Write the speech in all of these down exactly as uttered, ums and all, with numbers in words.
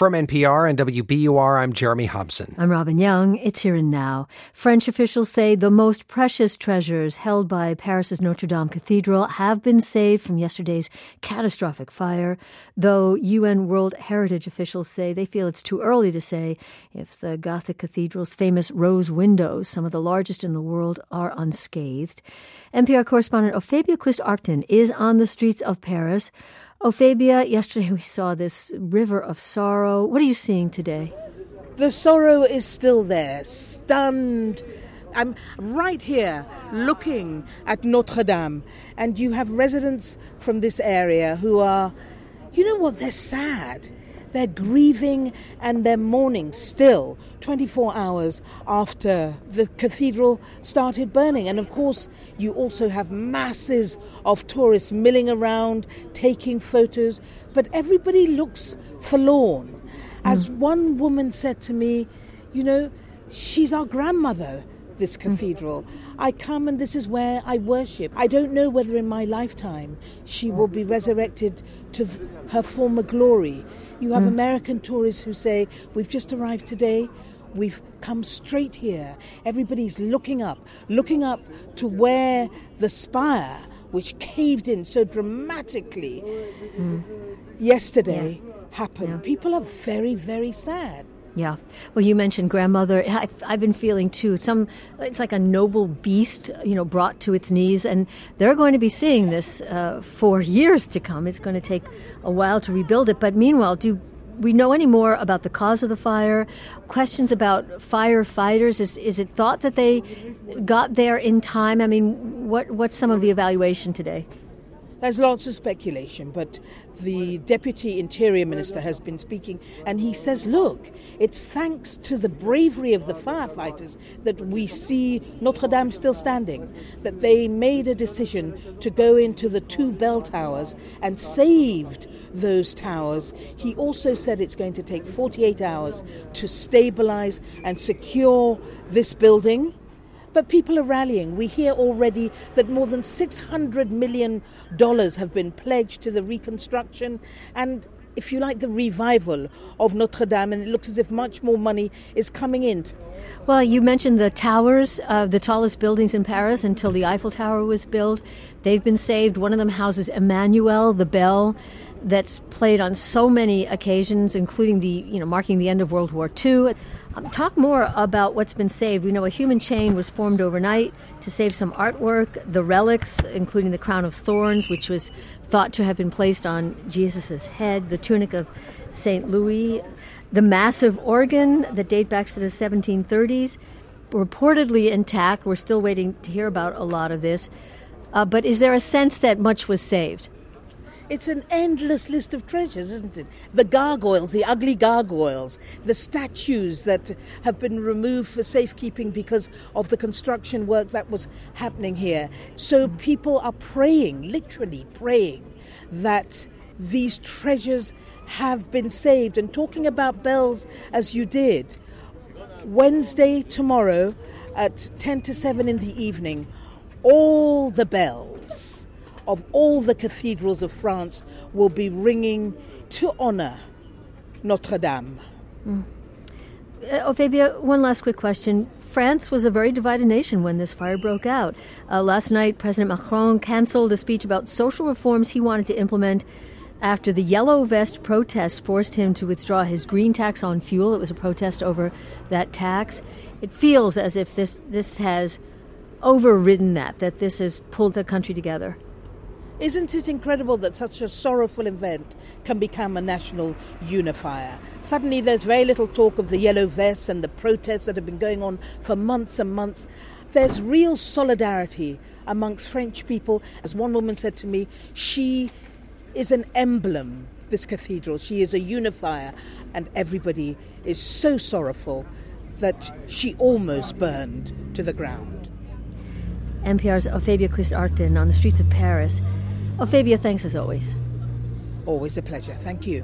From N P R and W B U R, I'm Jeremy Hobson. I'm Robin Young. It's Here and Now. French officials say the most precious treasures held by Paris's Notre Dame Cathedral have been saved from yesterday's catastrophic fire, though U N World Heritage officials say they feel it's too early to say if the Gothic cathedral's famous rose windows, some of the largest in the world, are unscathed. N P R correspondent Ophébia Quist-Arcton is on the streets of Paris. Ophébia, yesterday we saw this river of sorrow. What are you seeing today? The sorrow is still there, stunned. I'm right here looking at Notre Dame, and you have residents from this area who are, you know what, they're sad. They're grieving and they're mourning still twenty-four hours after the cathedral started burning. And of course, you also have masses of tourists milling around, taking photos. But everybody looks forlorn. As mm. one woman said to me, you know, she's our grandmother, this cathedral. Mm. I come and this is where I worship. I don't know whether in my lifetime she will be resurrected to th- her former glory. You have mm. American tourists who say, we've just arrived today, we've come straight here. Everybody's looking up, looking up to where the spire, which caved in so dramatically mm. yesterday, yeah. happened. Yeah. People are very, very sad. Yeah. Well, you mentioned grandmother. I've, I've been feeling, too, some, it's like a noble beast, you know, brought to its knees. And they're going to be seeing this uh, for years to come. It's going to take a while to rebuild it. But meanwhile, do we know any more about the cause of the fire? Questions about firefighters? Is, is it thought that they got there in time? I mean, what what's some of the evaluation today? There's lots of speculation, but the Deputy Interior Minister has been speaking, and he says, look, it's thanks to the bravery of the firefighters that we see Notre Dame still standing, that they made a decision to go into the two bell towers and saved those towers. He also said it's going to take forty-eight hours to stabilize and secure this building. But people are rallying. We hear already that more than six hundred million dollars have been pledged to the reconstruction and, if you like, the revival of Notre Dame, and it looks as if much more money is coming in. Well, you mentioned the towers, uh, the tallest buildings in Paris until the Eiffel Tower was built. They've been saved. One of them houses Emmanuel, the bell that's played on so many occasions, including the, you know, marking the end of World War Two. Um, talk more about what's been saved. We know a human chain was formed overnight to save some artwork, the relics, including the crown of thorns, which was thought to have been placed on Jesus' head, the tunic of Saint Louis, the massive organ that dates back to the seventeen thirties, reportedly intact. We're still waiting to hear about a lot of this. Uh, but is there a sense that much was saved? It's an endless list of treasures, isn't it? The gargoyles, the ugly gargoyles, the statues that have been removed for safekeeping because of the construction work that was happening here. So people are praying, literally praying, that these treasures have been saved. And talking about bells as you did, Wednesday tomorrow at ten to seven in the evening, all the bells of all the cathedrals of France will be ringing to honor Notre Dame. Mm. Uh, Ophébia, one last quick question. France was a very divided nation when this fire broke out. Uh, last night, President Macron canceled a speech about social reforms he wanted to implement after the yellow vest protests forced him to withdraw his green tax on fuel. It was a protest over that tax. It feels as if this, this has overridden that, that this has pulled the country together. Isn't it incredible that such a sorrowful event can become a national unifier? Suddenly there's very little talk of the yellow vests and the protests that have been going on for months and months. There's real solidarity amongst French people. As one woman said to me, she is an emblem, this cathedral. She is a unifier, and everybody is so sorrowful that she almost burned to the ground. N P R's Ophébia Quist-Arcton on the streets of Paris. Ophébia, thanks as always. Always a pleasure. Thank you.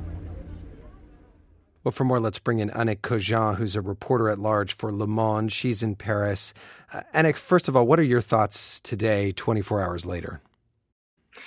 Well, for more, let's bring in Annick Cogent, who's a reporter at large for Le Monde. She's in Paris. Uh, Annick, first of all, what are your thoughts today, twenty-four hours later?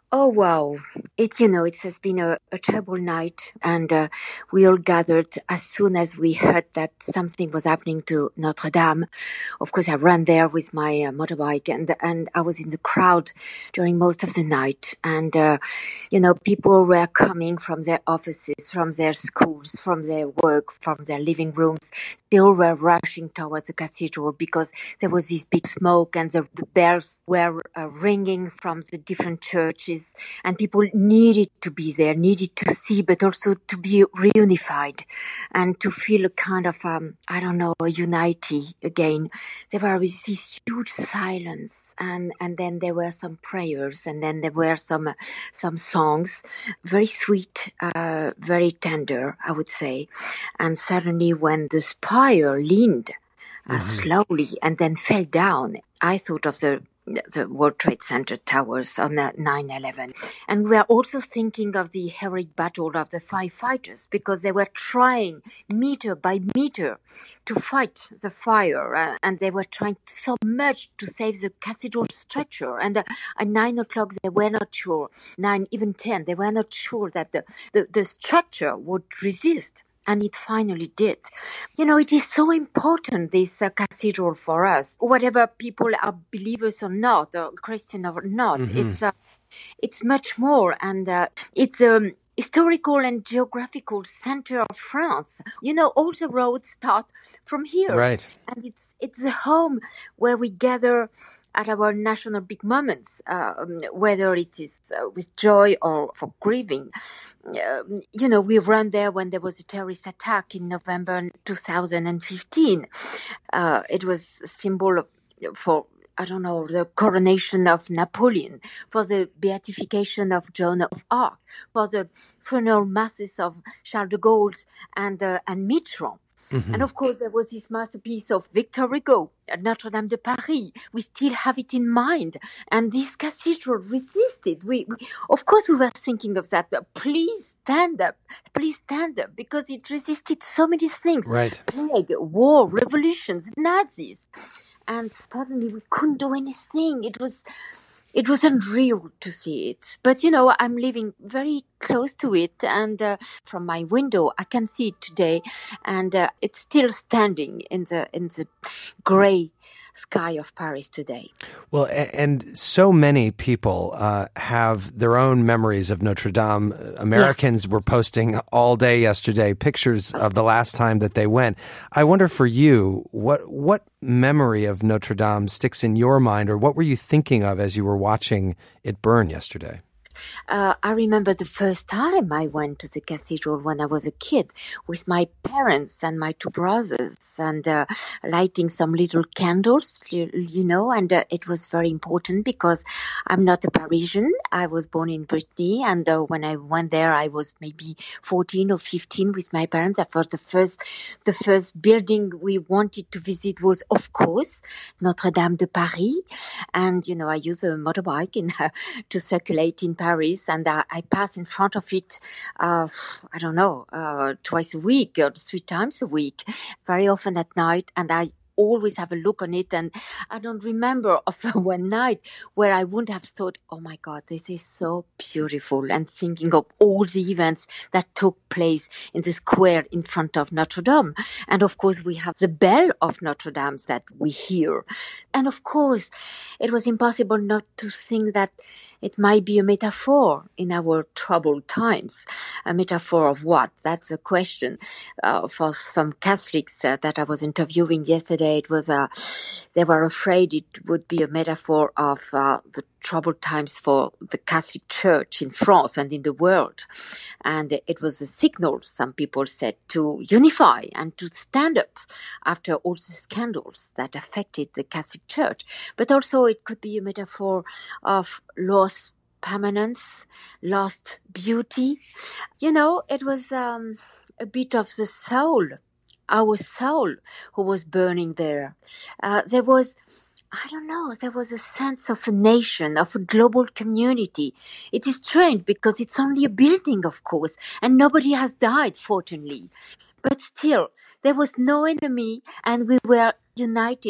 Oh, wow. It, you know, it has been a, a terrible night, and uh, we all gathered as soon as we heard that something was happening to Notre Dame. Of course, I ran there with my uh, motorbike, and and I was in the crowd during most of the night. And, uh, you know, people were coming from their offices, from their schools, from their work, from their living rooms. They all were rushing towards the cathedral because there was this big smoke, and the, the bells were uh, ringing from the different churches. And people needed to be there, needed to see, but also to be reunified and to feel a kind of, um, I don't know, a unity again. There was this huge silence, and, and then there were some prayers, and then there were some uh, some songs, very sweet, uh, very tender, I would say. And suddenly when the spire leaned uh, mm-hmm. slowly and then fell down, I thought of the the World Trade Center towers on nine eleven. And we are also thinking of the heroic battle of the firefighters, because they were trying meter by meter to fight the fire, uh, and they were trying so much to save the cathedral structure. And uh, at nine o'clock, they were not sure, nine, even ten, they were not sure that the, the, the structure would resist. And it finally did. You know, it is so important, this uh, cathedral for us. Whatever people are believers or not, or Christian or not, mm-hmm. it's uh, it's much more. And uh, it's a um, historical and geographical center of France. You know, all the roads start from here. Right. And it's it's a home where we gather at our national big moments, uh, whether it is uh, with joy or for grieving. Uh, you know, we ran there when there was a terrorist attack in November two thousand fifteen. Uh, it was a symbol of, for, I don't know, the coronation of Napoleon, for the beatification of Joan of Arc, for the funeral masses of Charles de Gaulle and, uh, and Mitterrand. Mm-hmm. And of course, there was this masterpiece of Victor Hugo at Notre Dame de Paris. We still have it in mind. And this cathedral resisted. We, we, of course, we were thinking of that. But please stand up. Please stand up. Because it resisted so many things. Right. Plague, war, revolutions, Nazis. And suddenly we couldn't do anything. It was... It was unreal to see it. But, you know, I'm living very close to it. And uh, from my window, I can see it today. And uh, it's still standing in the in the gray sky of Paris today. Well, and so many people uh, have their own memories of Notre Dame. Americans yes. were posting all day yesterday pictures of the last time that they went. I wonder for you, what what memory of Notre Dame sticks in your mind, or what were you thinking of as you were watching it burn yesterday? Uh, I remember the first time I went to the cathedral when I was a kid with my parents and my two brothers, and uh, lighting some little candles, you, you know, and uh, it was very important because I'm not a Parisian. I was born in Brittany, and uh, when I went there, I was maybe fourteen or fifteen with my parents. I thought the first, the first building we wanted to visit was, of course, Notre Dame de Paris. And, you know, I use a motorbike in, uh, to circulate in Paris. Paris, and uh, I pass in front of it, uh, I don't know, uh, twice a week or three times a week, very often at night, and I always have a look on it. And I don't remember of one night where I wouldn't have thought, oh my God, this is so beautiful, and thinking of all the events that took place in the square in front of Notre Dame. And of course, we have the bell of Notre Dame that we hear. And of course, it was impossible not to think that it might be a metaphor in our troubled times. A metaphor of what? That's a question. Uh, for some Catholics uh, that I was interviewing yesterday, it was uh, they were afraid it would be a metaphor of uh, the troubled times for the Catholic Church in France and in the world. And it was a signal, some people said, to unify and to stand up after all the scandals that affected the Catholic Church. But also it could be a metaphor of lost permanence, lost beauty. You know, it was um, a bit of the soul, our soul, who was burning there. Uh, there was I don't know, there was a sense of a nation, of a global community. It is strange because it's only a building, of course, and nobody has died, fortunately. But still, there was no enemy, and we were united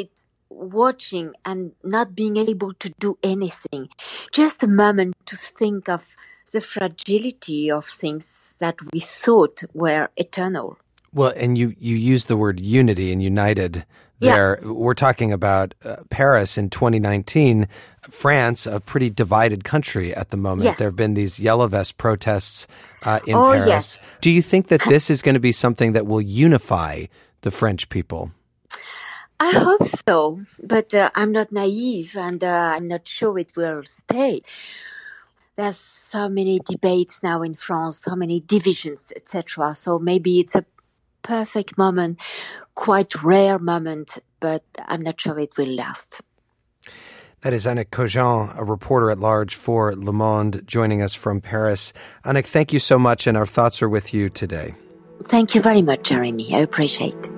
watching and not being able to do anything. Just a moment to think of the fragility of things that we thought were eternal. Well, and you, you use the word unity and united there. Yeah. We're talking about uh, Paris in twenty nineteen, France, a pretty divided country at the moment. Yes. There have been these Yellow Vest protests uh, in oh, Paris. Yes. Do you think that this is going to be something that will unify the French people? I hope so, but uh, I'm not naive, and uh, I'm not sure it will stay. There's so many debates now in France, so many divisions, et cetera. So maybe it's a perfect moment, quite rare moment, but I'm not sure it will last. That is Annick Cogent, a reporter at large for Le Monde, joining us from Paris. Annick, thank you so much, and our thoughts are with you today. Thank you very much, Jeremy. I appreciate it.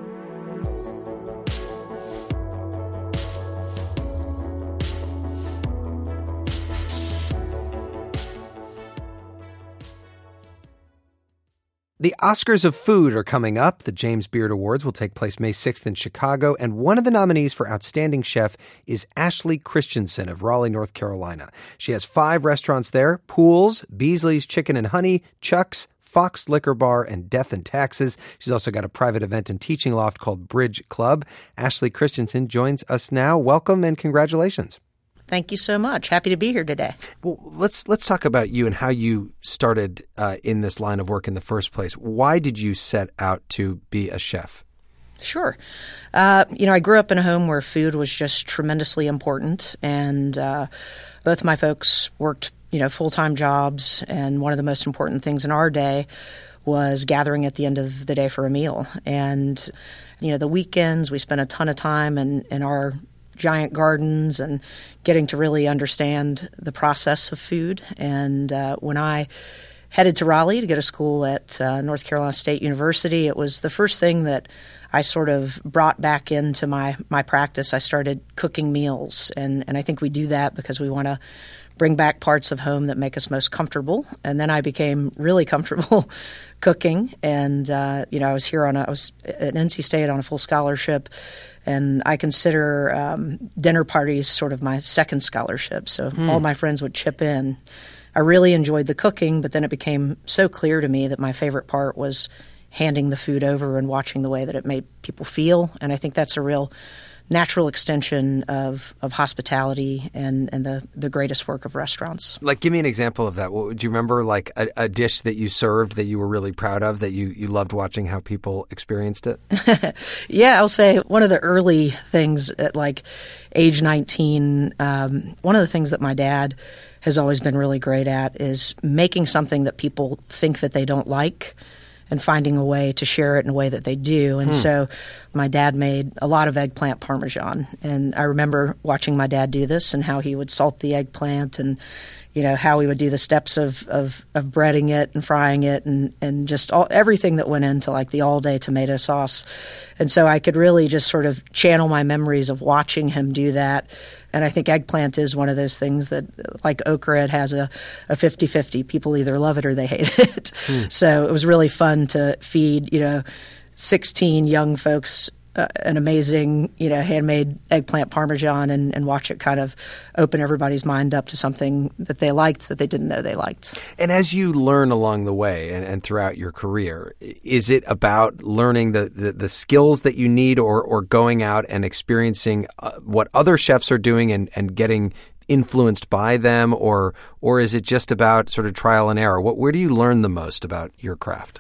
The Oscars of Food are coming up. The James Beard Awards will take place May sixth in Chicago, and one of the nominees for Outstanding Chef is Ashley Christensen of Raleigh, North Carolina. She has five restaurants there: Pools, Beasley's Chicken and Honey, Chuck's, Fox Liquor Bar, and Death and Taxes. She's also got a private event and teaching loft called Bridge Club. Ashley Christensen joins us now. Welcome and congratulations. Thank you so much. Happy to be here today. Well, let's let's talk about you and how you started uh, in this line of work in the first place. Why did you set out to be a chef? Sure. Uh, you know, I grew up in a home where food was just tremendously important, and uh, both my folks worked, you know, full-time jobs, and one of the most important things in our day was gathering at the end of the day for a meal. And, you know, the weekends, we spent a ton of time in, in our giant gardens and getting to really understand the process of food. And uh, when I headed to Raleigh to go to school at uh, North Carolina State University, it was the first thing that I sort of brought back into my, my practice. I started cooking meals, and, and I think we do that because we want to bring back parts of home that make us most comfortable. And then I became really comfortable cooking. And, uh, you know, I was here on a, I was at N C State on a full scholarship, and I consider um, dinner parties sort of my second scholarship. So hmm. all my friends would chip in. I really enjoyed the cooking, but then it became so clear to me that my favorite part was handing the food over and watching the way that it made people feel. And I think that's a real natural extension of, of hospitality and, and the, the greatest work of restaurants. Like, give me an example of that. What, do you remember, like, a, a dish that you served that you were really proud of, that you, you loved watching how people experienced it? Yeah, I'll say one of the early things at, like, age nineteen, um, one of the things that my dad has always been really great at is making something that people think that they don't like and finding a way to share it in a way that they do. And hmm. so my dad made a lot of eggplant parmesan. And I remember watching my dad do this and how he would salt the eggplant and, you know, how he would do the steps of, of, of breading it and frying it and, and just all, everything that went into like the all-day tomato sauce. And so I could really just sort of channel my memories of watching him do that. And I think eggplant is one of those things that, like okra, it has a, a fifty-fifty. People either love it or they hate it. Mm. So it was really fun to feed, you know, sixteen young folks uh, an amazing, you know, handmade eggplant parmesan and, and watch it kind of open everybody's mind up to something that they liked that they didn't know they liked. And as you learn along the way and, and throughout your career, is it about learning the, the, the skills that you need or, or going out and experiencing uh, what other chefs are doing and, and getting influenced by them, or or is it just about sort of trial and error? What, where do you learn the most about your craft?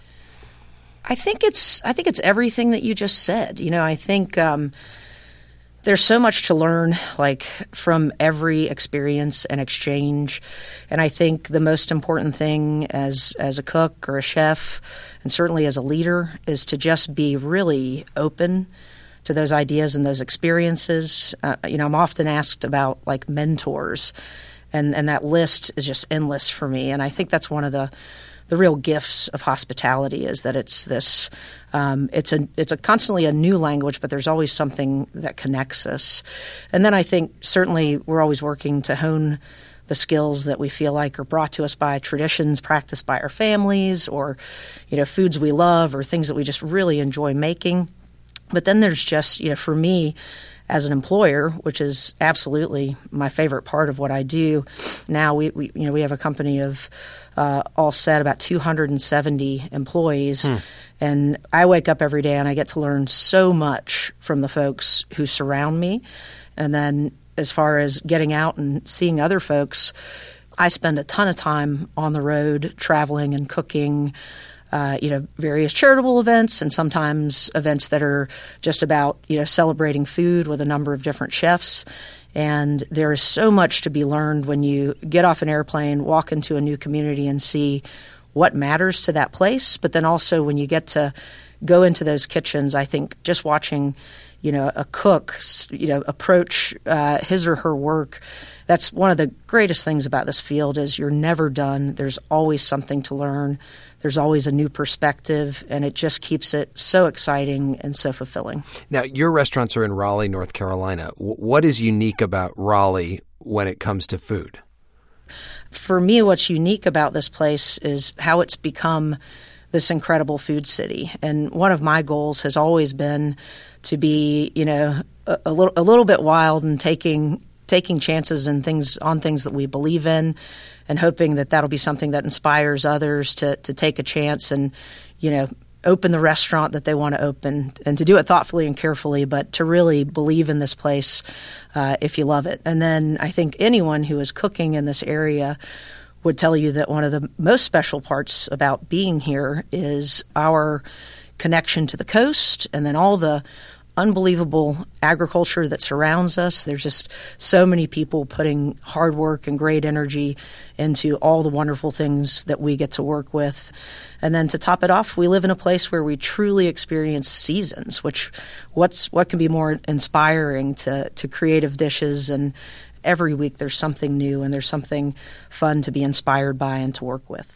I think it's I think it's everything that you just said. You know, I think um, there's so much to learn, like from every experience and exchange. And I think the most important thing as as a cook or a chef, and certainly as a leader, is to just be really open to those ideas and those experiences. Uh, you know, I'm often asked about like mentors, and and that list is just endless for me. And I think that's one of the the real gifts of hospitality, is that it's this, um, it's a it's a constantly a new language, but there's always something that connects us. And then I think certainly we're always working to hone the skills that we feel like are brought to us by traditions practiced by our families, or, you know, foods we love or things that we just really enjoy making. But then there's just, you know, for me as an employer, which is absolutely my favorite part of what I do. Now we, we you know, we have a company of uh, all set about two hundred seventy employees. Hmm. And I wake up every day and I get to learn so much from the folks who surround me. And then as far as getting out and seeing other folks, I spend a ton of time on the road traveling and cooking, uh, you know, various charitable events and sometimes events that are just about, you know, celebrating food with a number of different chefs. And there is so much to be learned when you get off an airplane, walk into a new community and see what matters to that place. But then also when you get to go into those kitchens, I think just watching, you know, a cook, you know, approach uh, his or her work, that's one of the greatest things about this field is you're never done. There's always something to learn. There's always a new perspective, and it just keeps it so exciting and so fulfilling. Now, your restaurants are in Raleigh, North Carolina. What is unique about Raleigh when it comes to food? For me, what's unique about this place is how it's become this incredible food city. And one of my goals has always been to be, you know, a, a little a little bit wild and taking taking chances and things on things that we believe in, and hoping that that'll be something that inspires others to to take a chance and, you know, open the restaurant that they want to open, and to do it thoughtfully and carefully, but to really believe in this place uh, if you love it. And then I think anyone who is cooking in this area would tell you that one of the most special parts about being here is our connection to the coast and then all the unbelievable agriculture that surrounds us. There's just so many people putting hard work and great energy into all the wonderful things that we get to work with. And then to top it off, we live in a place where we truly experience seasons, which what's what can be more inspiring to, to creative dishes. And every week there's something new and there's something fun to be inspired by and to work with.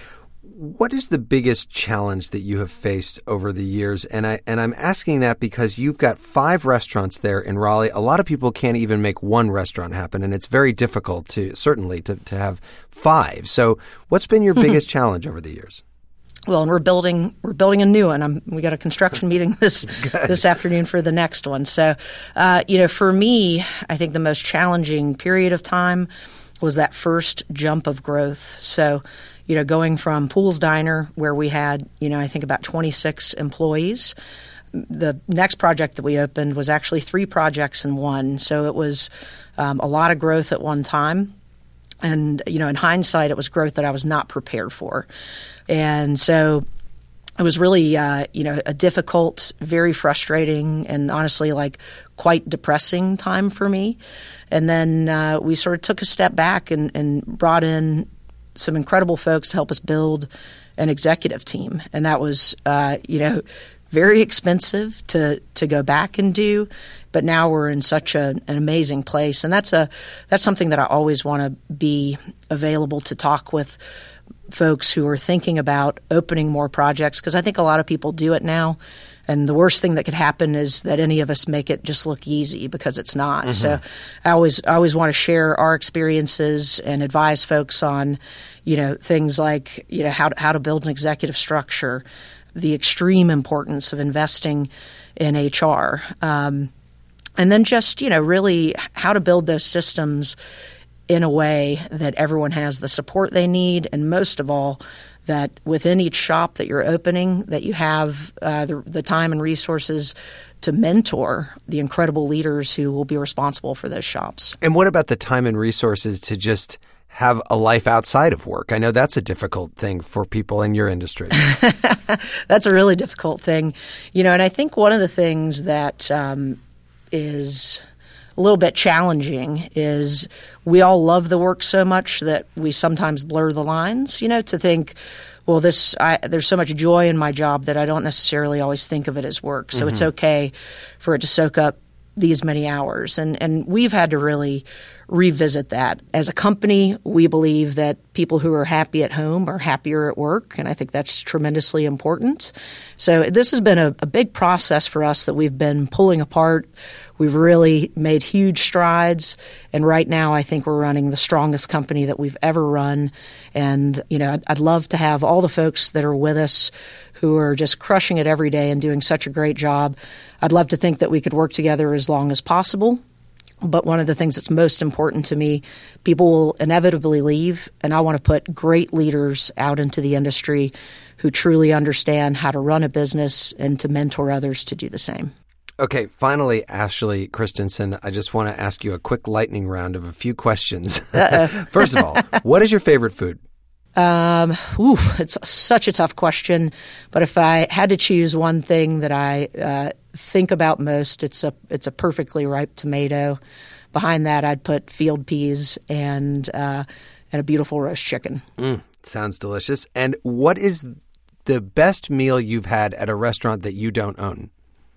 What is the biggest challenge that you have faced over the years? And I and I'm asking that because you've got five restaurants there in Raleigh. A lot of people can't even make one restaurant happen, and it's very difficult to certainly to, to have five. So what's been your biggest challenge over the years? Well, and we're building we're building a new one. I'm, we got a construction meeting this this afternoon for the next one. So, uh, you know, for me, I think the most challenging period of time was that first jump of growth. So, you know, going from Pools Diner, where we had, you know, I think about twenty-six employees. The next project that we opened was actually three projects in one. So it was um, a lot of growth at one time. And, you know, in hindsight, it was growth that I was not prepared for. And so it was really, uh, you know, a difficult, very frustrating, and honestly, like quite depressing time for me. And then uh, we sort of took a step back and, and brought in some incredible folks to help us build an executive team. And that was, uh, you know, very expensive to, to go back and do. But now we're in such a, an amazing place. And that's a that's something that I always want to be available to talk with folks who are thinking about opening more projects, because I think a lot of people do it now. And the worst thing that could happen is that any of us make it just look easy, because it's not. Mm-hmm. So I always I always want to share our experiences and advise folks on, you know, things like, you know, how to, how to build an executive structure, the extreme importance of investing in H R, um, and then just, you know, really how to build those systems in a way that everyone has the support they need, and most of all, that within each shop that you're opening, that you have uh, the, the time and resources to mentor the incredible leaders who will be responsible for those shops. And what about the time and resources to just have a life outside of work? I know that's a difficult thing for people in your industry. That's a really difficult thing. You know, and I think one of the things that um, is a little bit challenging is we all love the work so much that we sometimes blur the lines, you know, to think, well, this I, there's so much joy in my job that I don't necessarily always think of it as work. So mm-hmm. It's okay for it to soak up these many hours. And, and we've had to really revisit that. As a company, we believe that people who are happy at home are happier at work, and I think that's tremendously important. So this has been a, a big process for us that we've been pulling apart. We've really made huge strides, and right now I think we're running the strongest company that we've ever run. And, you know, I'd, I'd love to have all the folks that are with us who are just crushing it every day and doing such a great job. I'd love to think that we could work together as long as possible. But one of the things that's most important to me, people will inevitably leave, and I want to put great leaders out into the industry who truly understand how to run a business and to mentor others to do the same. Okay, finally, Ashley Christensen, I just want to ask you a quick lightning round of a few questions. First of all, what is your favorite food? Um, ooh, it's such a tough question, but if I had to choose one thing that I uh, think about most, it's a it's a perfectly ripe tomato. Behind that, I'd put field peas and uh, and a beautiful roast chicken. Mm, sounds delicious. And what is the best meal you've had at a restaurant that you don't own?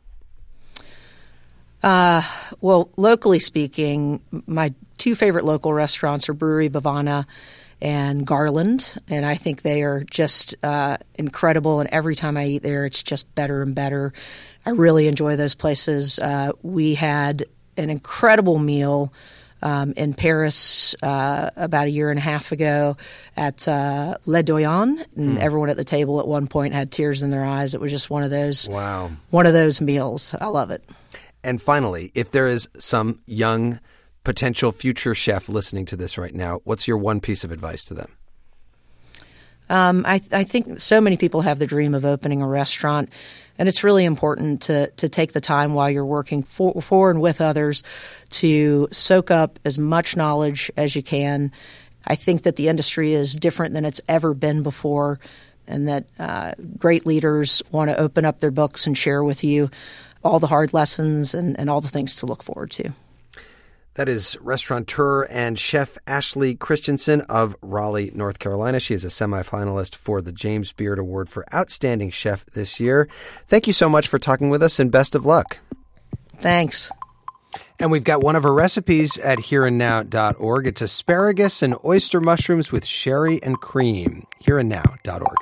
Uh, well, locally speaking, my two favorite local restaurants are Brewery Bavana and Garland, and I think they are just uh, incredible, and every time I eat there, it's just better and better. I really enjoy those places. Uh, we had an incredible meal um, in Paris uh, about a year and a half ago at uh, Le Doyen, and mm. everyone at the table at one point had tears in their eyes. It was just one of those, wow. one of those meals. I love it. And finally, if there is some young potential future chef listening to this right now, what's your one piece of advice to them? Um, I, I think so many people have the dream of opening a restaurant, and it's really important to to take the time while you're working for, for and with others to soak up as much knowledge as you can. I think that the industry is different than it's ever been before, and that uh, great leaders want to open up their books and share with you all the hard lessons and, and all the things to look forward to. That is restaurateur and chef Ashley Christensen of Raleigh, North Carolina. She is a semifinalist for the James Beard Award for Outstanding Chef this year. Thank you so much for talking with us, and best of luck. Thanks. And we've got one of her recipes at here and now dot org. It's asparagus and oyster mushrooms with sherry and cream. here and now dot org.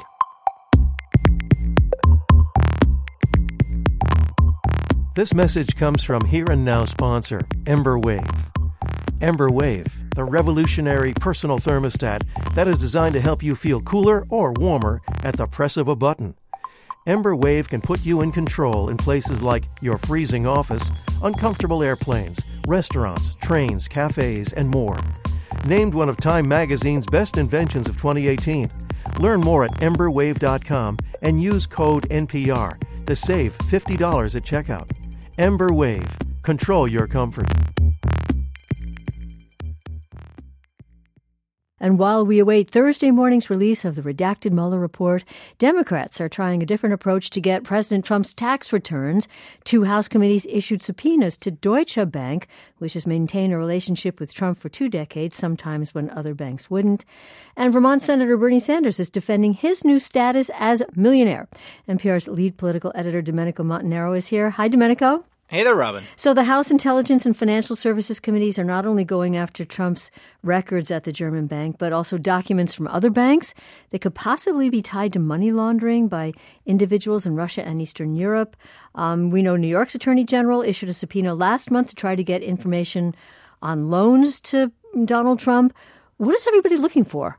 This message comes from Here and Now sponsor, EmberWave. EmberWave, the revolutionary personal thermostat that is designed to help you feel cooler or warmer at the press of a button. EmberWave can put you in control in places like your freezing office, uncomfortable airplanes, restaurants, trains, cafes, and more. Named one of Time Magazine's best inventions of twenty eighteen. Learn more at ember wave dot com and use code N P R to save fifty dollars at checkout. EmberWave. Control your comfort. And while we await Thursday morning's release of the redacted Mueller report, Democrats are trying a different approach to get President Trump's tax returns. Two House committees issued subpoenas to Deutsche Bank, which has maintained a relationship with Trump for two decades, sometimes when other banks wouldn't. And Vermont Senator Bernie Sanders is defending his new status as millionaire. N P R's lead political editor, Domenico Montanaro, is here. Hi, Domenico. Hey there, Robin. So the House Intelligence and Financial Services Committees are not only going after Trump's records at the German bank, but also documents from other banks that could possibly be tied to money laundering by individuals in Russia and Eastern Europe. Um, we know New York's Attorney General issued a subpoena last month to try to get information on loans to Donald Trump. What is everybody looking for?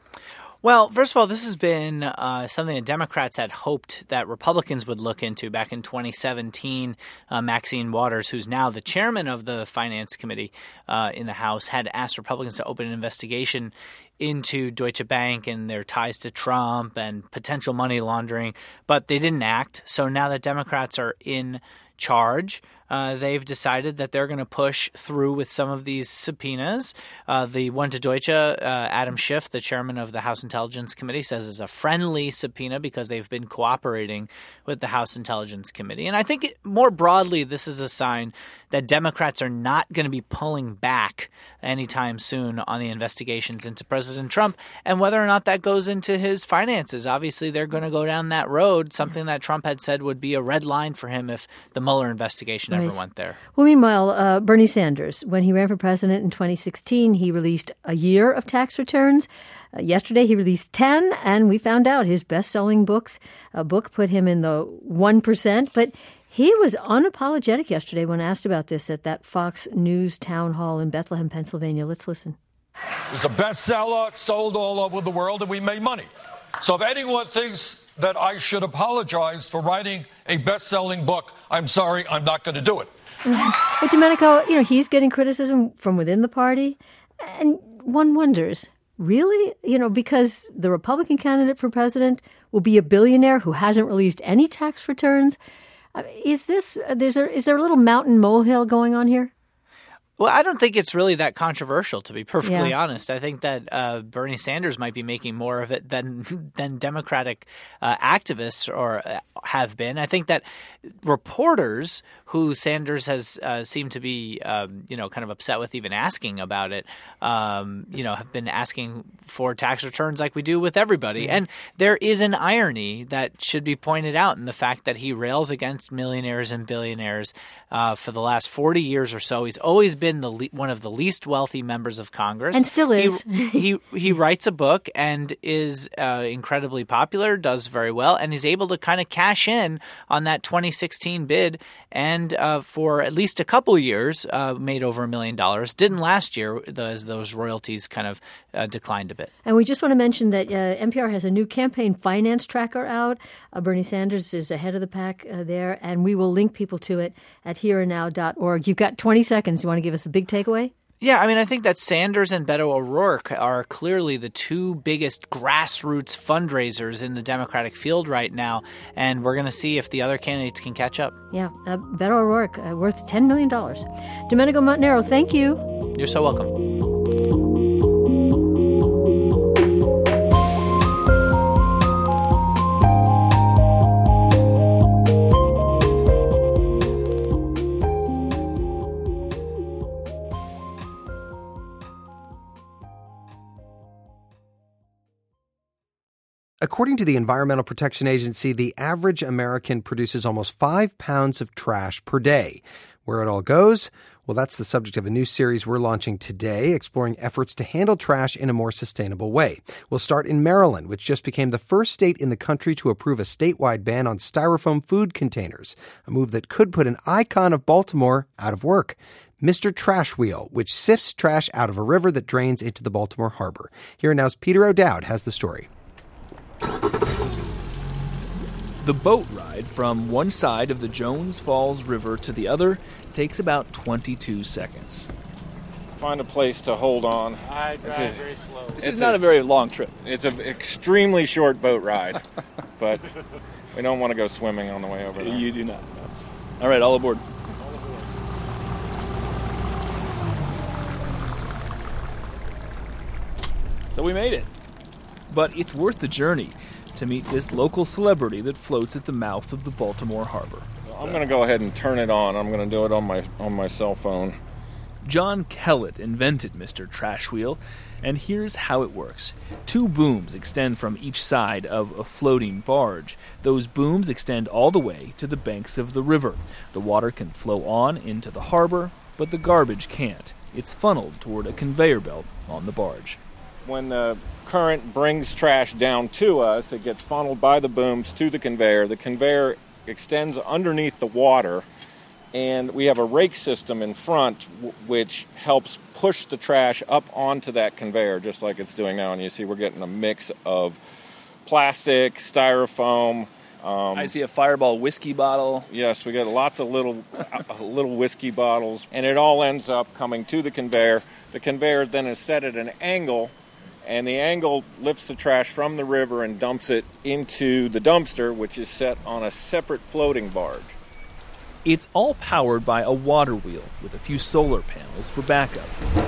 Well, first of all, this has been uh, something that Democrats had hoped that Republicans would look into back in twenty seventeen. Uh, Maxine Waters, who's now the chairman of the Finance Committee uh, in the House, had asked Republicans to open an investigation into Deutsche Bank and their ties to Trump and potential money laundering, but they didn't act. So now that Democrats are in charge, Uh, they've decided that they're going to push through with some of these subpoenas. Uh, the one to Deutsche, uh, Adam Schiff, the chairman of the House Intelligence Committee, says is a friendly subpoena because they've been cooperating with the House Intelligence Committee. And I think it, more broadly, this is a sign that Democrats are not going to be pulling back anytime soon on the investigations into President Trump and whether or not that goes into his finances. Obviously, they're going to go down that road, something that Trump had said would be a red line for him if the Mueller investigation Right. ever went there. Well, meanwhile, uh, Bernie Sanders, when he ran for president in twenty sixteen, he released a year of tax returns. Uh, yesterday, he released ten, and we found out his best-selling books, a book put him in the one percent. But he was unapologetic yesterday when asked about this at that Fox News town hall in Bethlehem, Pennsylvania. Let's listen. It was a bestseller, sold all over the world, and we made money. So if anyone thinks that I should apologize for writing a best-selling book. I'm sorry, I'm not going to do it. But Domenico, you know, he's getting criticism from within the party, and one wonders, really? You know, because the Republican candidate for president will be a billionaire who hasn't released any tax returns. Uh, is this, uh, there's a, is there a little mountain molehill going on here? Well, I don't think it's really that controversial, to be perfectly Yeah. honest. I think that uh, Bernie Sanders might be making more of it than than Democratic uh, activists or uh, have been. I think that reporters who Sanders has uh, seemed to be, um, you know, kind of upset with even asking about it, um, you know, have been asking for tax returns like we do with everybody. And there is an irony that should be pointed out in the fact that he rails against millionaires and billionaires uh, for the last forty years or so. He's always been the le- one of the least wealthy members of Congress. And still is. He, he, he writes a book and is uh, incredibly popular, does very well, and he's able to kind of cash in on that twenty sixteen bid and uh, for at least a couple of years uh, made over a million dollars. Didn't last year as those royalties kind of uh, declined a bit. And we just want to mention that uh, N P R has a new campaign finance tracker out. Uh, Bernie Sanders is ahead of the pack uh, there, and we will link people to it at here and now dot org. You've got twenty seconds. You want to give us the big takeaway? Yeah, I mean, I think that Sanders and Beto O'Rourke are clearly the two biggest grassroots fundraisers in the Democratic field right now, and we're going to see if the other candidates can catch up. Yeah, uh, Beto O'Rourke, uh, worth ten million dollars. Domenico Montanaro, thank you. You're so welcome. According to the Environmental Protection Agency, the average American produces almost five pounds of trash per day. Where it all goes? Well, that's the subject of a new series we're launching today, exploring efforts to handle trash in a more sustainable way. We'll start in Maryland, which just became the first state in the country to approve a statewide ban on styrofoam food containers, a move that could put an icon of Baltimore out of work. Mister Trash Wheel, which sifts trash out of a river that drains into the Baltimore harbor. Here now's Peter O'Dowd has the story. The boat ride from one side of the Jones Falls River to the other takes about twenty-two seconds. Find a place to hold on. I drive a, very slow. This is not a, a very long trip. It's an extremely short boat ride, but we don't want to go swimming on the way over there. You do not. No. All right, all aboard. So we made it. But it's worth the journey to meet this local celebrity that floats at the mouth of the Baltimore harbor. I'm going to go ahead and turn it on. I'm going to do it on my on my cell phone. John Kellett invented Mister Trash Wheel, and here's how it works. Two booms extend from each side of a floating barge. Those booms extend all the way to the banks of the river. The water can flow on into the harbor, but the garbage can't. It's funneled toward a conveyor belt on the barge. When the current brings trash down to us, it gets funneled by the booms to the conveyor. The conveyor extends underneath the water, and we have a rake system in front w- which helps push the trash up onto that conveyor, just like it's doing now. And you see we're getting a mix of plastic, styrofoam. Um, I see a Fireball whiskey bottle. Yes, we got lots of little uh, little whiskey bottles, and it all ends up coming to the conveyor. The conveyor then is set at an angle, and the angle lifts the trash from the river and dumps it into the dumpster, which is set on a separate floating barge. It's all powered by a water wheel with a few solar panels for backup.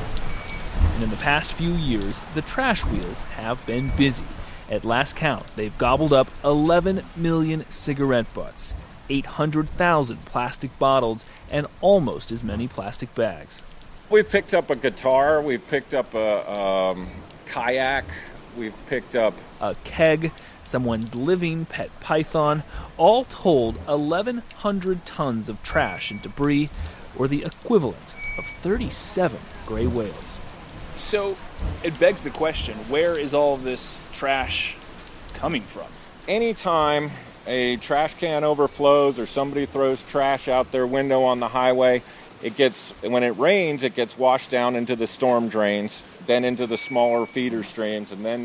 And in the past few years, the trash wheels have been busy. At last count, they've gobbled up eleven million cigarette butts, eight hundred thousand plastic bottles, and almost as many plastic bags. We've picked up a guitar, we've picked up a um, kayak, we've picked up a keg, someone's living pet python. All told, eleven hundred tons of trash and debris, or the equivalent of thirty-seven gray whales. So it begs the question, where is all this trash coming from? Anytime a trash can overflows or somebody throws trash out their window on the highway, it gets, when it rains, it gets washed down into the storm drains, then into the smaller feeder streams, and then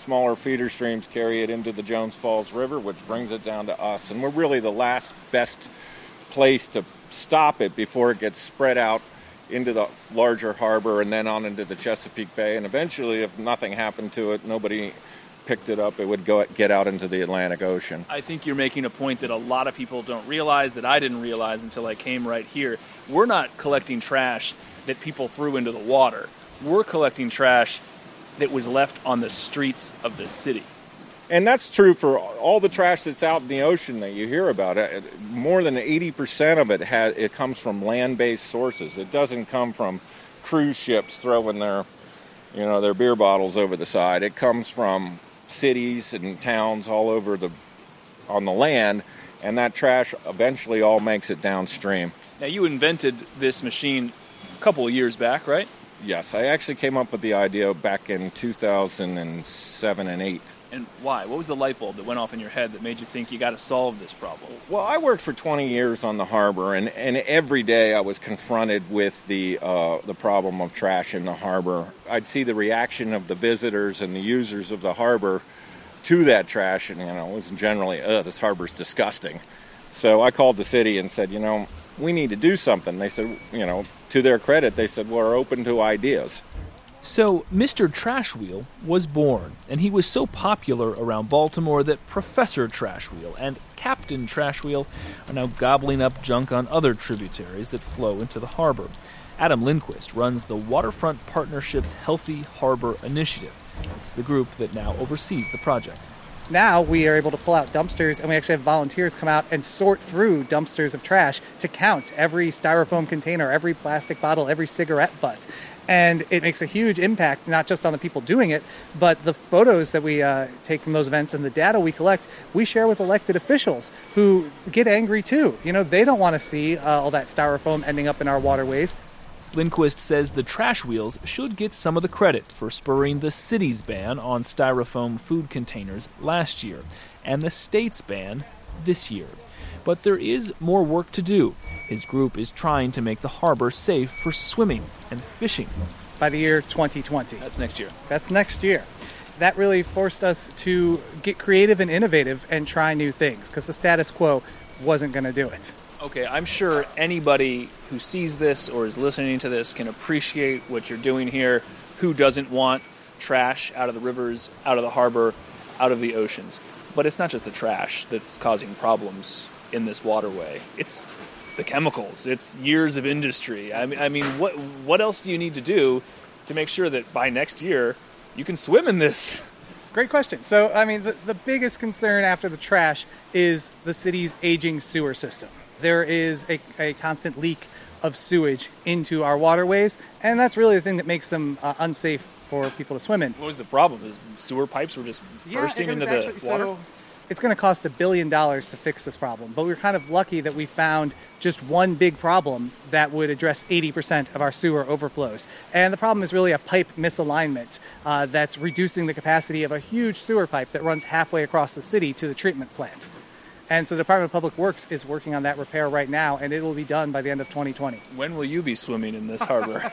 smaller feeder streams carry it into the Jones Falls River, which brings it down to us. And we're really the last best place to stop it before it gets spread out into the larger harbor and then on into the Chesapeake Bay. And eventually, if nothing happened to it, nobody picked it up, it would go get out into the Atlantic Ocean. I think you're making a point that a lot of people don't realize, that I didn't realize until I came right here. We're not collecting trash that people threw into the water. We're collecting trash that was left on the streets of the city. And that's true for all the trash that's out in the ocean that you hear about. More than eighty percent of it has, it comes from land-based sources. It doesn't come from cruise ships throwing their, you know, their beer bottles over the side. It comes from cities and towns all over the on the land, and that trash eventually all makes it downstream. Now, you invented this machine a couple of years back, right? Yes, I actually came up with the idea back in two thousand seven and eight. And why? What was the light bulb that went off in your head that made you think you got to solve this problem? Well, I worked for twenty years on the harbor, and, and every day I was confronted with the uh, the problem of trash in the harbor. I'd see the reaction of the visitors and the users of the harbor to that trash, and you know, it was generally, "Ugh, this harbor's disgusting." So I called the city and said, you know, we need to do something. They said, you know, to their credit, they said, we're open to ideas. So Mister Trash Wheel was born, and he was so popular around Baltimore that Professor Trash Wheel and Captain Trash Wheel are now gobbling up junk on other tributaries that flow into the harbor. Adam Lindquist runs the Waterfront Partnership's Healthy Harbor Initiative. It's the group that now oversees the project. Now we are able to pull out dumpsters, and we actually have volunteers come out and sort through dumpsters of trash to count every styrofoam container, every plastic bottle, every cigarette butt. And it makes a huge impact, not just on the people doing it, but the photos that we uh, take from those events and the data we collect, we share with elected officials who get angry too. You know, they don't want to see uh, all that styrofoam ending up in our waterways. Lindquist says the trash wheels should get some of the credit for spurring the city's ban on styrofoam food containers last year and the state's ban this year. But there is more work to do. His group is trying to make the harbor safe for swimming and fishing. By the year twenty twenty. That's next year. That's next year. That really forced us to get creative and innovative and try new things, because the status quo wasn't going to do it. Okay, I'm sure anybody who sees this or is listening to this can appreciate what you're doing here. Who doesn't want trash out of the rivers, out of the harbor, out of the oceans? But it's not just the trash that's causing problems in this waterway. It's the chemicals. It's years of industry. I mean, I mean, what what else do you need to do to make sure that by next year you can swim in this? Great question. So, I mean, the, the biggest concern after the trash is the city's aging sewer system. There is a, a constant leak of sewage into our waterways, and that's really the thing that makes them uh, unsafe for people to swim in. What was the problem? The sewer pipes were just yeah, bursting into actually, the water? So it's going to cost a billion dollars to fix this problem, but we we're kind of lucky that we found just one big problem that would address eighty percent of our sewer overflows. And the problem is really a pipe misalignment uh, that's reducing the capacity of a huge sewer pipe that runs halfway across the city to the treatment plant. And so the Department of Public Works is working on that repair right now, and it will be done by the end of twenty twenty. When will you be swimming in this harbor?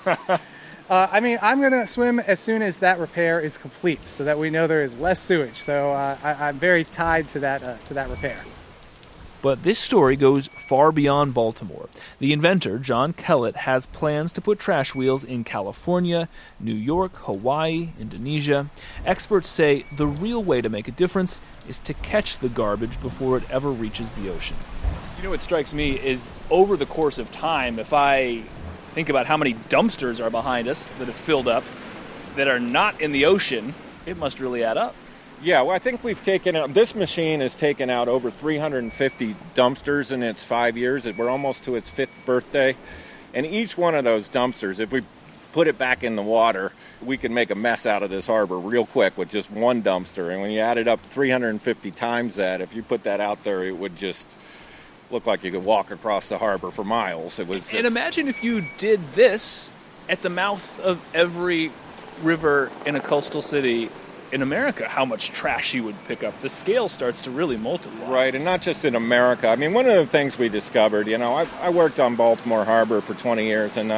uh, I mean, I'm going to swim as soon as that repair is complete, so that we know there is less sewage. So uh, I, I'm very tied to that uh, to that repair. But this story goes far beyond Baltimore. The inventor, John Kellett, has plans to put trash wheels in California, New York, Hawaii, Indonesia. Experts say the real way to make a difference is to catch the garbage before it ever reaches the ocean. You know what strikes me is over the course of time, if I think about how many dumpsters are behind us that have filled up that are not in the ocean, it must really add up. Yeah, well, I think we've taken out, this machine has taken out over three hundred fifty dumpsters in its five years. We're almost to its fifth birthday. And each one of those dumpsters, if we put it back in the water, we can make a mess out of this harbor real quick with just one dumpster. And when you add it up three hundred fifty times that, if you put that out there, it would just look like you could walk across the harbor for miles. It was. Just... And imagine if you did this at the mouth of every river in a coastal city in America, how much trash you would pick up. The scale starts to really multiply. Right, and not just in America. I mean, one of the things we discovered, you know, I, I worked on Baltimore Harbor for twenty years, and uh,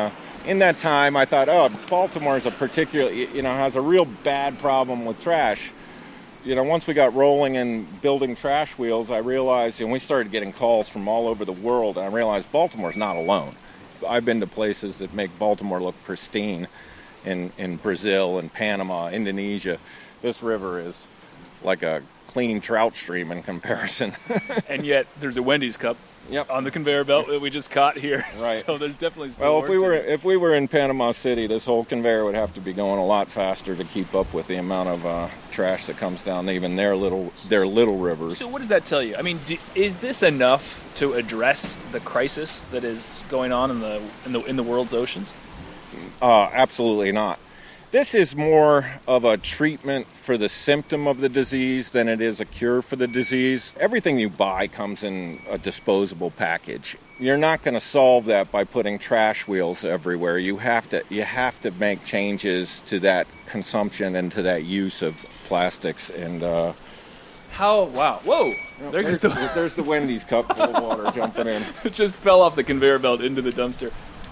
in that time, I thought, oh, Baltimore is a particularly, you know, has a real bad problem with trash. You know, once we got rolling and building trash wheels, I realized, and we started getting calls from all over the world, and I realized Baltimore's not alone. I've been to places that make Baltimore look pristine in, in Brazil and Panama, Indonesia. This river is like a clean trout stream in comparison. And yet there's a Wendy's cup yep. on the conveyor belt that we just caught here. Right. So there's definitely still well, if we work were to do. if we were in Panama City, this whole conveyor would have to be going a lot faster to keep up with the amount of uh, trash that comes down even their little their little rivers. So what does that tell you? I mean, do, is this enough to address the crisis that is going on in the in the in the world's oceans? Uh, absolutely not. This is more of a treatment for the symptom of the disease than it is a cure for the disease. Everything you buy comes in a disposable package. You're not going to solve that by putting trash wheels everywhere. You have to you have to make changes to that consumption and to that use of plastics. And uh, how? Wow! Whoa! There there there's, goes the, there's the Wendy's cup full of water jumping in. It just fell off the conveyor belt into the dumpster.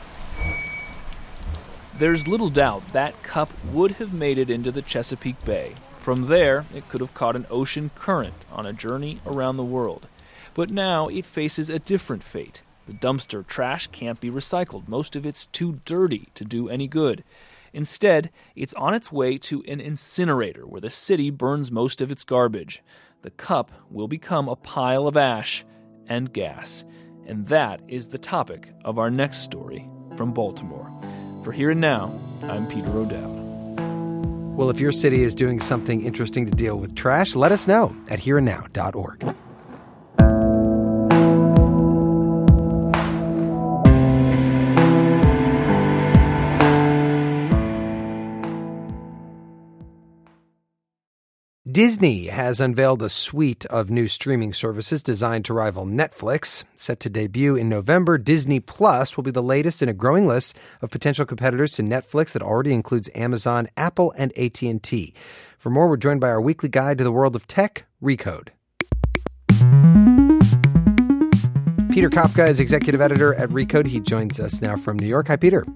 There's little doubt that cup would have made it into the Chesapeake Bay. From there, it could have caught an ocean current on a journey around the world. But now it faces a different fate. The dumpster trash can't be recycled. Most of it's too dirty to do any good. Instead, it's on its way to an incinerator where the city burns most of its garbage. The cup will become a pile of ash and gas. And that is the topic of our next story from Baltimore. For Here and Now, I'm Peter O'Dowd. Well, if your city is doing something interesting to deal with trash, let us know at here and now dot org. Disney has unveiled a suite of new streaming services designed to rival Netflix. Set to debut in November, Disney Plus will be the latest in a growing list of potential competitors to Netflix that already includes Amazon, Apple, and A T and T. For more, we're joined by our weekly guide to the world of tech, Recode. Peter Kafka is executive editor at Recode. He joins us now from New York. Hi, Peter.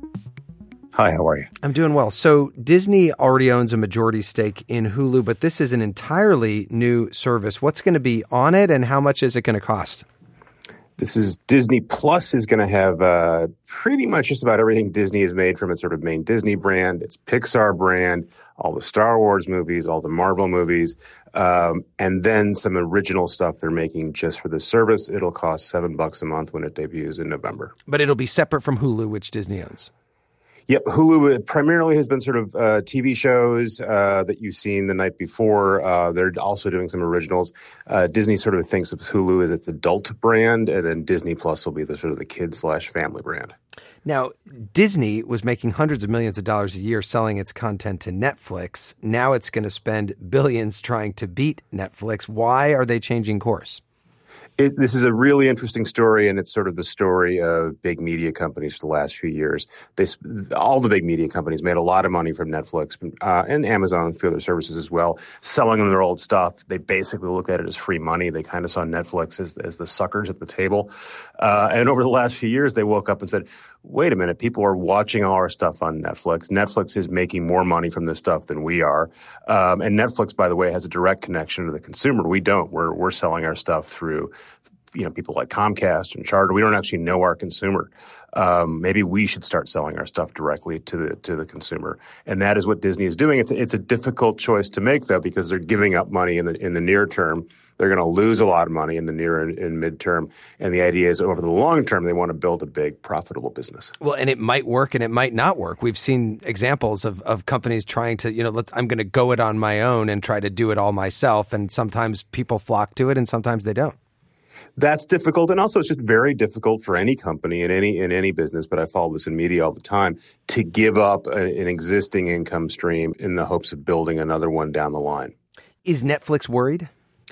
Hi, how are you? I'm doing well. So Disney already owns a majority stake in Hulu, but this is an entirely new service. What's going to be on it, and how much is it going to cost? This is Disney Plus is going to have uh, pretty much just about everything Disney has made from its sort of main Disney brand, its Pixar brand, all the Star Wars movies, all the Marvel movies, um, and then some original stuff they're making just for the service. It'll cost seven bucks a month when it debuts in November. But it'll be separate from Hulu, which Disney owns. Yep, Hulu primarily has been sort of uh, T V shows uh, that you've seen the night before. Uh, they're also doing some originals. Uh, Disney sort of thinks of Hulu as its adult brand, and then Disney Plus will be the sort of the kid slash family brand. Now, Disney was making hundreds of millions of dollars a year selling its content to Netflix. Now it's going to spend billions trying to beat Netflix. Why are they changing course? It, this is a really interesting story, and it's sort of the story of big media companies for the last few years. They, all the big media companies made a lot of money from Netflix uh, and Amazon and a few other services as well, selling them their old stuff. They basically looked at it as free money. They kind of saw Netflix as, as the suckers at the table. Uh, and over the last few years, they woke up and said, wait a minute, people are watching all our stuff on Netflix. Netflix is making more money from this stuff than we are. Um, and Netflix, by the way, has a direct connection to the consumer. We don't. We're we're selling our stuff through, you know, people like Comcast and Charter. We don't actually know our consumer. Um, maybe we should start selling our stuff directly to the to the consumer. And that is what Disney is doing. It's a, it's a difficult choice to make, though, because they're giving up money in the in the near term. They're going to lose a lot of money in the near and, and midterm. And the idea is over the long term, they want to build a big, profitable business. Well, and it might work and it might not work. We've seen examples of, of companies trying to, you know, let, I'm going to go it on my own and try to do it all myself. And sometimes people flock to it and sometimes they don't. That's difficult. And also it's just very difficult for any company in any in any business, but I follow this in media all the time, to give up a, an existing income stream in the hopes of building another one down the line. Is Netflix worried?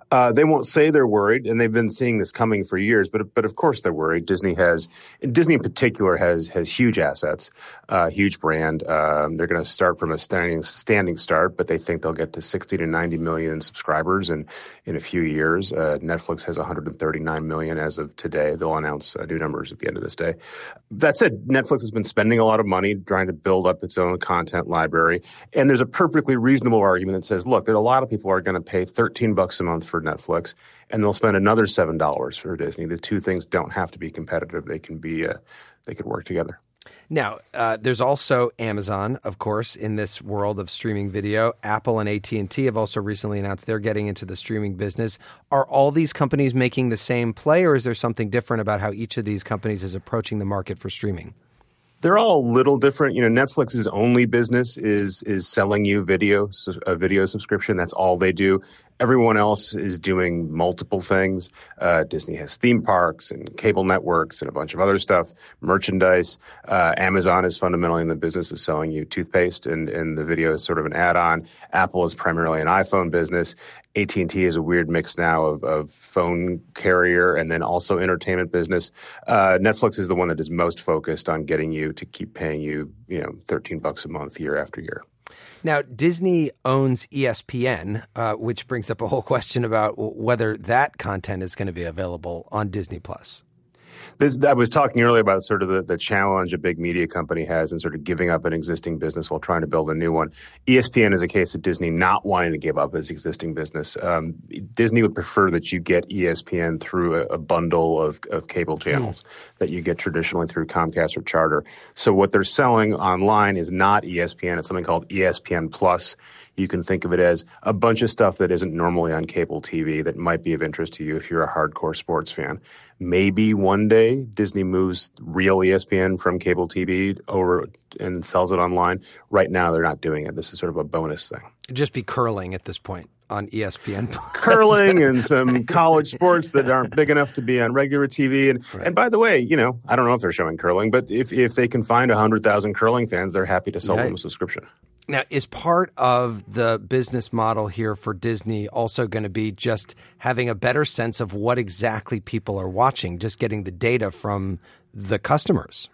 Uh, they won't say they're worried, and they've been seeing this coming for years. But but of course they're worried. Disney has, Disney in particular, has has huge assets, uh, huge brand. Um, they're going to start from a standing standing start, but they think they'll get to sixty to ninety million subscribers in in a few years. Uh, Netflix has one hundred thirty-nine million as of today. They'll announce uh, new numbers at the end of this day. That said, Netflix has been spending a lot of money trying to build up its own content library, and there's a perfectly reasonable argument that says, look, there are a lot of people who are going to pay thirteen bucks a month for Netflix, and they'll spend another seven dollars for Disney. The two things don't have to be competitive. They can be, uh, they could work together. Now, uh, there's also Amazon, of course, in this world of streaming video. Apple and A T and T have also recently announced they're getting into the streaming business. Are all these companies making the same play, or is there something different about how each of these companies is approaching the market for streaming? They're all a little different. You know, Netflix's only business is is selling you video, a video subscription. That's all they do. Everyone else is doing multiple things. Uh, Disney has theme parks and cable networks and a bunch of other stuff, merchandise. Uh, Amazon is fundamentally in the business of selling you toothpaste, and, and the video is sort of an add-on. Apple is primarily an iPhone business. A T and T is a weird mix now of, of phone carrier and then also entertainment business. Uh, Netflix is the one that is most focused on getting you to keep paying you, you know, thirteen bucks a month year after year. Now, Disney owns E S P N, uh, which brings up a whole question about whether that content is going to be available on Disney Plus. This, I was talking earlier about sort of the, the challenge a big media company has in sort of giving up an existing business while trying to build a new one. E S P N is a case of Disney not wanting to give up its existing business. Um, Disney would prefer that you get E S P N through a, a bundle of, of cable channels mm. that you get traditionally through Comcast or Charter. So what they're selling online is not E S P N. It's something called E S P N Plus. You can think of it as a bunch of stuff that isn't normally on cable T V that might be of interest to you if you're a hardcore sports fan. Maybe one day Disney moves real E S P N from cable T V over and sells it online. Right now, they're not doing it. This is sort of a bonus thing. It'd just be curling at this point on E S P N. Curling and some college sports that aren't big enough to be on regular T V. And right. and by the way, you know, I don't know if they're showing curling, but if, if they can find one hundred thousand curling fans, they're happy to sell right. them a subscription. Now, is part of the business model here for Disney also going to be just having a better sense of what exactly people are watching, just getting the data from the customers?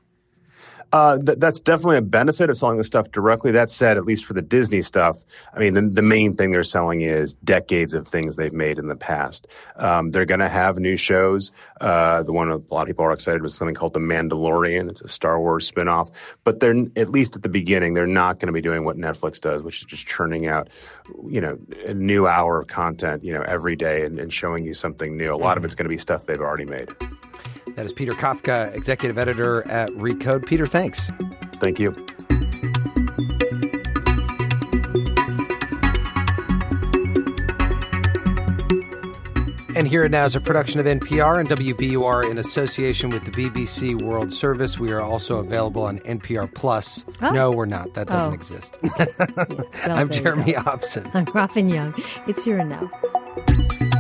Uh, th- that's definitely a benefit of selling the stuff directly. That said, at least for the Disney stuff, I mean, the, the main thing they're selling is decades of things they've made in the past. Um, they're going to have new shows. Uh, the one a lot of people are excited was something called The Mandalorian. It's a Star Wars spinoff. But they're, at least at the beginning, they're not going to be doing what Netflix does, which is just churning out, you know, a new hour of content, you know, every day and, and showing you something new. A lot of it's going to be stuff they've already made. That is Peter Kafka, executive editor at Recode. Peter, thanks. Thank you. And Here and Now is a production of N P R and W B U R in association with the B B C World Service. We are also available on N P R Plus. Oh. No, we're not. That doesn't oh. exist. yeah, well, I'm Jeremy Hobson. I'm Robin Young. It's Here and Now.